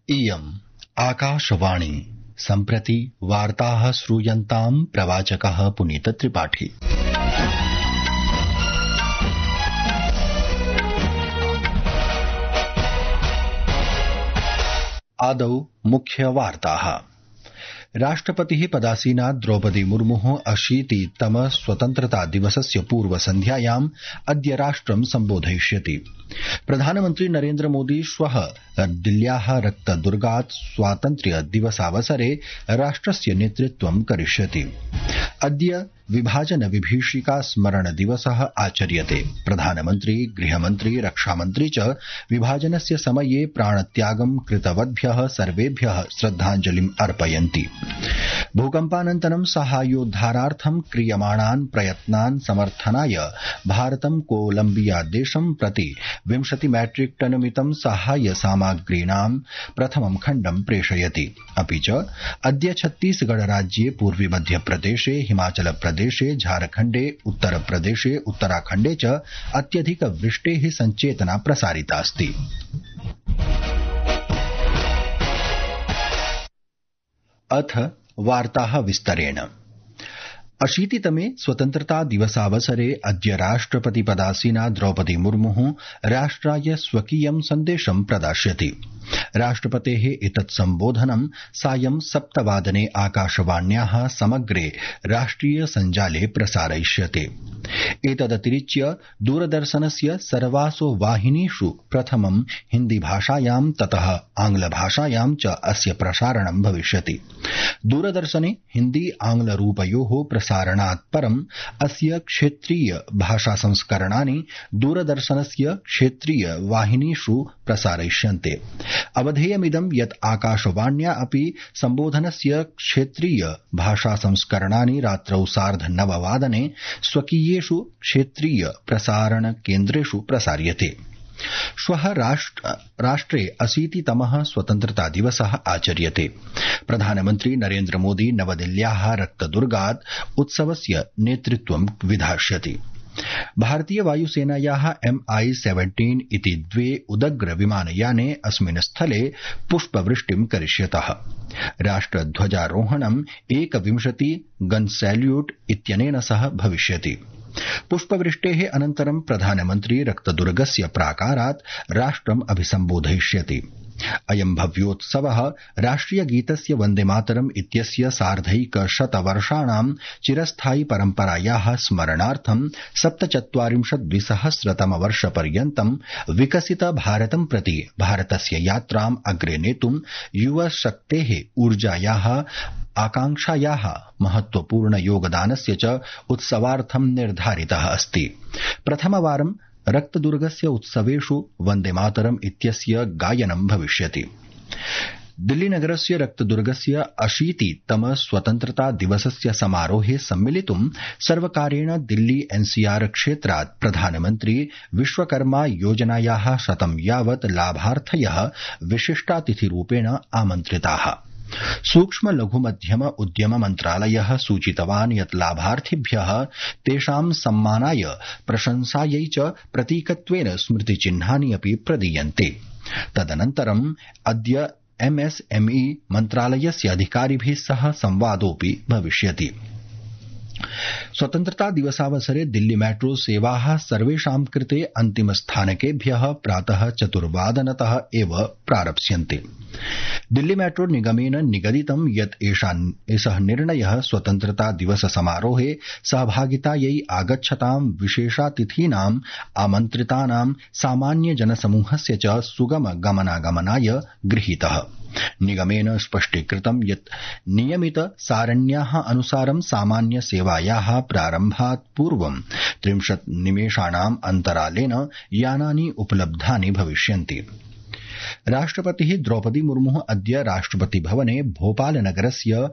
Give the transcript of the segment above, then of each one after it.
इयम् आकाशवाणी सम्प्रति वार्ताः श्रूयन्ताम् प्रवाचकः पुनीत त्रिपाठी। आदौ मुख्यवार्ताः। राष्ट्रपतिः पदासीना द्रौपदी मुर्मुः 80तम स्वतन्त्रता दिवसस्य पूर्वसन्ध्यायाम् अद्य राष्ट्रं सम्बोधयिष्यति। प्रधानमन्त्री नरेन्द्र मोदी श्वः दिल्ल्याः रक्तदुर्गात् स्वातन्त्र्य दिवसावसरे राष्ट्रस्य नेतृत्वं करिष्यति। अद्य विभाजन विभीषिका स्मरण दिवसः आचर्यते। प्रधानमन्त्री, गृहमन्त्री, रक्षामन्त्री च विभाजनस्य समये प्राणत्यागं कृतवद्भ्यः सर्वेभ्यः श्रद्धाञ्जलिम् अर्पयन्ति। भूकम्पानन्तरं साहाय्योद्धारार्थं क्रियमाणान् प्रयत्नान् समर्थनाय भारतं कोलम्बिया देशं प्रति 20 मैट्रिक टन मितं साहाय्य सामग्रीणां प्रथमं खण्डं प्रेषयति। अपि च अद्य छत्तीसगढ़ राज्ये पूर्वी मध्यप्रदेशे, हिमाचल प्रदेशे, झारखण्डे, उत्तरप्रदेशे, उत्तराखण्डे च अत्यधिक वृष्टेः संचेतना प्रसारितास्ति। अथ वार्ताः विस्तरेण। 80तमे स्वतन्त्रता दिवसावसरे अद्य राष्ट्रपति पदासीना द्रौपदी मुर्मुः राष्ट्राय स्वकीयं सन्देशं प्रदास्यति। राष्ट्रपतेः एतत् सम्बोधनं सायं 7 वादने आकाशवाण्याः समग्रे राष्ट्रिय सञ्जाले प्रसारयिष्यते। एतदतिरिच्य दूरदर्शनस्य सर्वासु वाहिनीषु प्रथमं हिन्दी भाषायां ततः आंग्लभाषायां च अस्य प्रसारणं भविष्यति। दूरदर्शने हिन्दी आंग्लरूपयोः प्रसारणात् परं अस्य क्षेत्रीय भाषा संस्करणानि दूरदर्शनस्य क्षेत्रीय वाहिनीषु प्रसारयिष्यन्ते। अवधेयमिदं यत् आकाशवाण्या अपि सम्बोधनस्य क्षेत्रीय भाषा संस्करणानि रात्रौ 9:30 वादने स्वकीयेषु क्षेत्रीय प्रसारण केन्द्रेषु प्रसार्यते। श्वः राष्ट्रे 80तमः स्वतन्त्रता दिवसः आचर्यते। प्रधानमन्त्री नरेन्द्र मोदी नवदिल्ल्याः रक्तदुर्गात् उत्सवस्य नेतृत्वं विधास्यति। भारतीय वायुसेनायाः MI-17 इति 2 उदग्र विमानयाने अस्मिन् स्थले पुष्पवृष्टिं करिष्यतः। राष्ट्रध्वजारोहणं 21 गन सैल्यूट इत्यनेन सह भविष्यति। पुष्पवृष्टेः अनन्तरं प्रधानमन्त्री रक्तदुर्गस्य प्राकारात् राष्ट्रम् अभिसम्बोधयिष्यति। अयं भव्योत्सवः राष्ट्रियगीतस्य वन्देमातरम् इत्यस्य 150 वर्षाणां चिरस्थायि परम्परायाः स्मरणार्थं 47,200तमवर्षपर्यन्तं विकसित भारतं प्रति भारतस्य यात्राम् अग्रे नेतुं युवशक्तेः ऊर्जायाः आकांक्षायाः महत्वपूर्ण योगदानस्य च उत्सवार्थं निर्धारितः अस्ति। प्रथमवारं रक्तदुर्गस्य उत्सवेषु वन्देमातरम् इत्यस्य गायनं भविष्यति। दिल्लीनगरस्य रक्तदुर्गस्य 80तम स्वतन्त्रता दिवसस्य समारोहे सम्मिलितुं सर्वकारेण दिल्ली NCR क्षेत्रात् प्रधानमन्त्री विश्वकर्मा योजनायाः 100 यावत् लाभार्थयः विशिष्टातिथिरूपेण आमन्त्रिताः। सूक्ष्म लघु मध्यम उद्यम मन्त्रालयः सूचितवान् यत् लाभार्थिभ्यः तेषां सम्मानाय प्रशंसायै च प्रतीकत्वेन स्मृतिचिह्नानि अपि प्रदीयन्ते। तदनन्तरम् अद्य MSME मन्त्रालयस्य अधिकारिभिः सह संवादोऽपि भविष्यति। स्वतन्त्रता दिवसावसरे दिल्ली मेट्रो सेवाः सर्वेषां कृते अन्तिमस्थानकेभ्यः प्रातः 4 वादनतः एव प्रारप्स्यन्ते। दिल्ली मेट्रो निगमेन निगदितं यत् एषः निर्णयः स्वतन्त्रता दिवस समारोहे सहभागितायै आगच्छतां विशेषातिथीनाम् आमन्त्रितानां सामान्य जनसमूहस्य च सुगम गमनागमनाय गृहीतः। निगमेन स्पष्टीकृतं यत् नियमित सारण्याः अनुसारं सामान्य सेवायाः प्रारम्भात् पूर्वं 30 निमेषाणाम् अन्तरालेन यानानि उपलब्धानि भविष्यन्ति। राष्ट्रपतिः द्रौपदी मुर्मुः अद्य राष्ट्रपति भवने भोपाल नगरस्य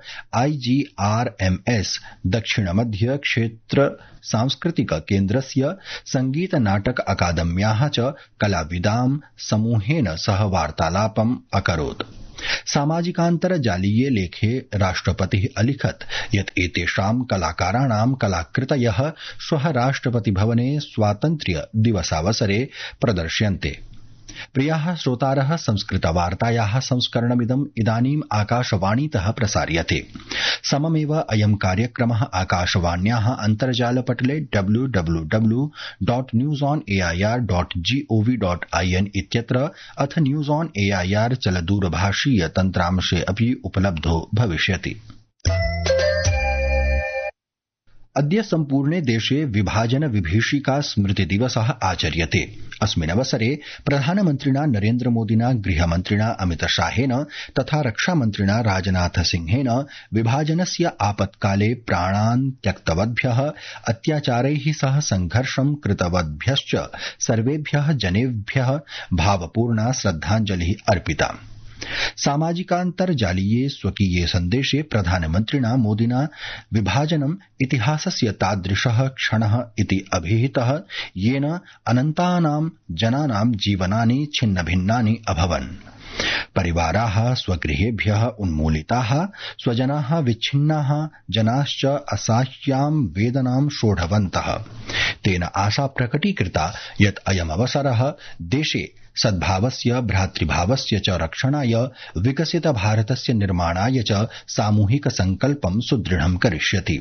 IGRMS दक्षिणमध्य क्षेत्र सांस्कृतिक केन्द्रस्य संगीत नाटक अकादम्याः च कलाविदां समूहेन सह वार्तालापम् अकरोत्। सामाजिकान्तर्जालीये लेखे राष्ट्रपतिः अलिखत् यत् एतेषां कलाकाराणां कलाकृतयः श्वः राष्ट्रपति भवने स्वातन्त्र्य दिवसावसरे प्रदर्श्यन्ते। प्रियाः श्रोतारः, संस्कृतवार्तायाः संस्करणमिदम् इदानीम् आकाशवाणीतः प्रसार्यते। सममेव अयं कार्यक्रमः आकाशवाण्याः अन्तर्जालपटले www.newsonair.gov.in इत्यत्र अथ न्यूज ऑन एआईआर चलदूरभाषीय तन्त्रांशे अपि उपलब्धो भविष्यति। अद्य सम्पूर्णे देशे विभाजन विभीषिका स्मृति दिवसः आचर्यते। अस्मिन् अवसरे प्रधानमन्त्रिणा नरेन्द्र मोदिना, गृहमन्त्रिणा अमित शाहेन तथा रक्षामन्त्रिणा राजनाथ सिंहेन विभाजनस्य आपत्काले प्राणान् त्यक्तवद्भ्यः, अत्याचारैः सह संघर्षं कृतवद्भ्यश्च सर्वेभ्यः जनेभ्यः भावपूर्णा श्रद्धाञ्जलिः अर्पिता। सामाजिकान्तर्जालीये स्वकीये सन्देशे प्रधानमन्त्रिणा मोदिना विभाजनम् इतिहासस्य तादृशः क्षणः इति अभिहितः, येन अनन्तानां जनानां जीवनानि छिन्नभिन्नानि अभवन्। परिवाराः स्वगृहेभ्यः उन्मूलिताः, स्वजनाः विच्छिन्नाः, जनाश्च असह्यां वेदनां सोढवन्तः। तेन आशा प्रकटीकृता यत् अयमवसरः देशे सद्भावस्य, भ्रातृभावस्य च रक्षणाय, विकसित भारतस्य निर्माणाय च सामूहिक संकल्पं सुदृढं करिष्यति।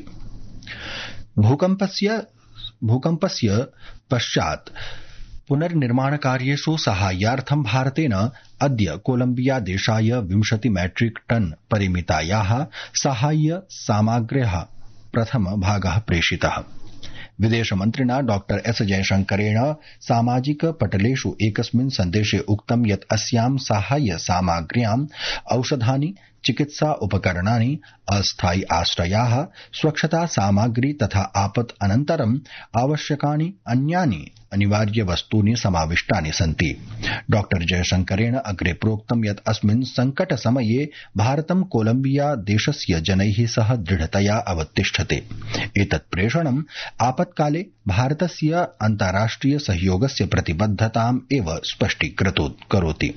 भूकम्पस्य पश्चात् पुनर्निर्माणकार्येषु साहाय्यार्थं भारतेन अद्य कोलम्बिया देशाय 20 मैट्रिक टन परिमितायाः साहाय्य सामग्र्याः प्रथमभागः प्रेषितः। विदेशमन्त्रिणा डॉ एस जयशंकरेण सामाजिक पटलेषु एकस्मिन् सन्देशे उक्तं यत् अस्यां साहाय्य सामग्र्याम् औषधानि, चिकित्सा उपकरणानि, अस्थायि आश्रयाः, स्वच्छता सामग्री तथा आपत् अनन्तरम् आवश्यकानि अन्यानि अनिवार्य वस्तूनि समाविष्टानि सन्ति। डॉ जयशंकरेण अग्रे प्रोक्तं यत् अस्मिन् संकट समये भारतं कोलम्बिया देशस्य जनैः सह दृढतया अवतिष्ठते। एतत् प्रेषणम् आपत्काले भारतस्य अन्ताराष्ट्रिय सहयोगस्य प्रतिबद्धताम् एव स्पष्टीकरोति।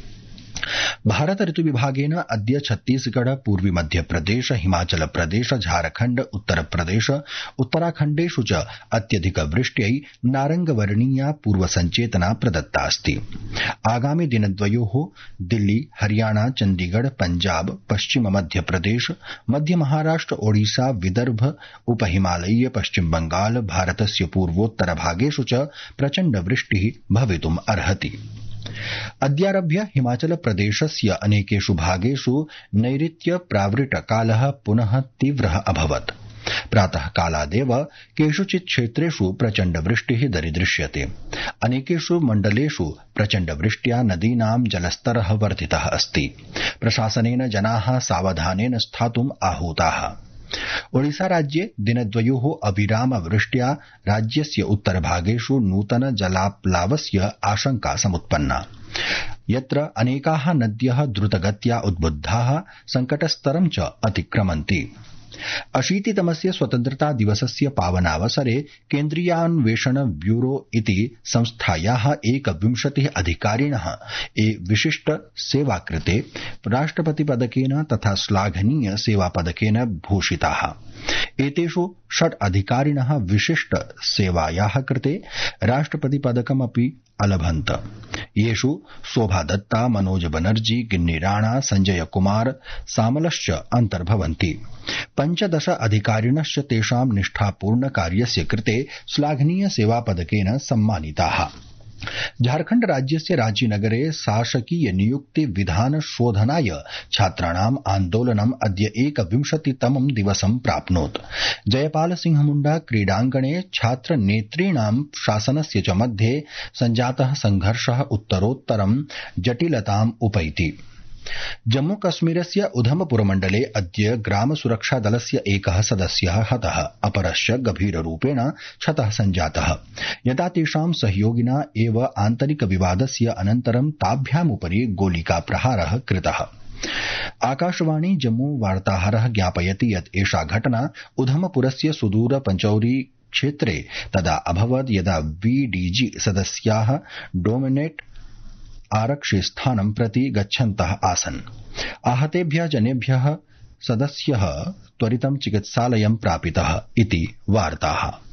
भारत ऋतुविभागेन अद्य छत्तीसगढ़, पूर्वी मध्यप्रदेश, हिमाचल प्रदेश, झारखण्ड, उत्तरप्रदेश, उत्तराखण्डेषु च अत्यधिकवृष्ट्यै नारंगवर्णीया पूर्वसंचेतना प्रदत्तास्ति। आगामि दिनद्वयोः दिल्ली, हरियाणा, चण्डीगढ़, पंजाब, पश्चिम मध्यप्रदेश, मध्य महाराष्ट्र, ओडिशा, विदर्भ, उपहिमालयीय पश्चिम बंगाल, भारतस्य पूर्वोत्तर भागेषु च प्रचण्ड वृष्टिः भवितुम् अर्हति। अद्यारभ्य हिमाचल प्रदेशस्य अनेकेषु भागेषु नैऋत्य प्रावृट्कालः पुनः तीव्रः अभवत्। प्रातः कालादेव केषुचित् क्षेत्रेषु प्रचण्ड वृष्टिः दरीदृश्यते। अनेकेषु मण्डलेषु प्रचण्ड वृष्ट्या नदीनां जलस्तरः वर्धितः अस्ति। प्रशासनेन जनाः सावधानेन स्थातुम् आहूताः। ओडिशा राज्ये दिनद्वयोः अविराम वृष्ट्या राज्यस्य उत्तरभागेषु नूतन जलाप्लावस्य आशंका समुत्पन्ना, यत्र अनेकाः नद्यः द्रुतगत्या उद्बुद्धाः संकटस्तरं च अतिक्रमन्ति। 80तमस्य स्वतन्त्रता दिवसस्य पावनावसरे केन्द्रीयान्वेषण ब्यूरो इति संस्थायाः 21 अधिकारिणः विशिष्ट सेवाकृते राष्ट्रपतिपदकेन तथा श्लाघनीय सेवापदकेन भूषिताः। एतेषु 6 अधिकारिणः विशिष्ट सेवायाः कृते राष्ट्रपतिपदकमपि अलभन्त। येषु शोभा दत्ता, मनोज बनर्जी, गिन्नी राणा, संजय कुमार सामलश्च अन्तर्भवन्ति। 15 अधिकारिणश्च तेषां निष्ठापूर्ण कार्यस्य कृते श्लाघनीय सेवापदकेन सम्मानिताः। झारखण्ड राज्यस्य रांचीनगरे शासकीय नियुक्ति विधान शोधनाय छात्राणाम् आन्दोलनम् अद्य 21तमं दिवसं प्राप्नोत्। जयपाल सिंह मुण्डा क्रीडाङ्गणे छात्रनेतॄणां शासनस्य च मध्ये सञ्जातः संघर्षः उत्तरोत्तरं जटिलताम् उपैति। जम्मूकश्मीरस्य उधमपुरमण्डले अद्य ग्रामसुरक्षादलस्य एकः सदस्यः हतः, अपरश्च गभीररूपेण क्षतः सञ्जातः, यदा तेषां सहयोगिना एव आन्तरिकविवादस्य अनन्तरं ताभ्यामुपरि गोलिकाप्रहारः कृतः। आकाशवाणी जम्मू वार्ताहरः ज्ञापयति यत् एषा घटना उधमपुरस्य सुदूर पंचौरी क्षेत्रे तदा अभवत् यदा VDG सदस्याः डोमिनेट आरक्षिस्थानं प्रति गच्छन्तः आसन्। आहतेभ्यः जनेभ्यः सदस्यः त्वरितं चिकित्सालयं प्रापितः इति वार्ताः।